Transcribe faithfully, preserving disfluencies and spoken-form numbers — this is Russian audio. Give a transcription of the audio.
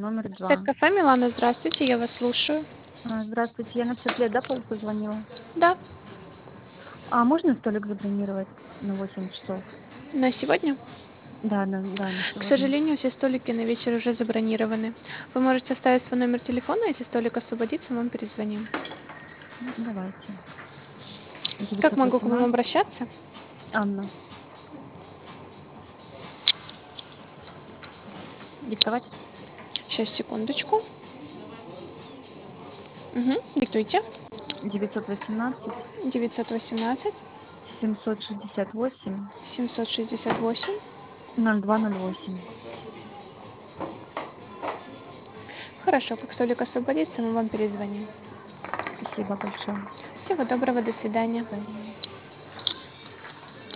номер два. Стейк-кафе Милана, здравствуйте, я вас слушаю. А, здравствуйте, я на пятьдесят лет, да, по позвонила? Да, А можно столик забронировать на восемь часов? на сегодня? Да, на да, на К сегодня. сожалению, все столики на вечер уже забронированы. Вы можете оставить свой номер телефона, если столик освободится, мы вам перезвоним. М, давайте. Как девятьсот могу к вам восемнадцать. обращаться? Анна. Диктовать? Сейчас, секундочку. Угу, диктуйте. девятьсот восемнадцать девятьсот восемнадцать семьсот шестьдесят восемь семьсот шестьдесят восемь. ноль два ноль восемь. Хорошо, как столик освободится, мы вам перезвоним. Спасибо большое. Всего доброго, до свидания. До свидания.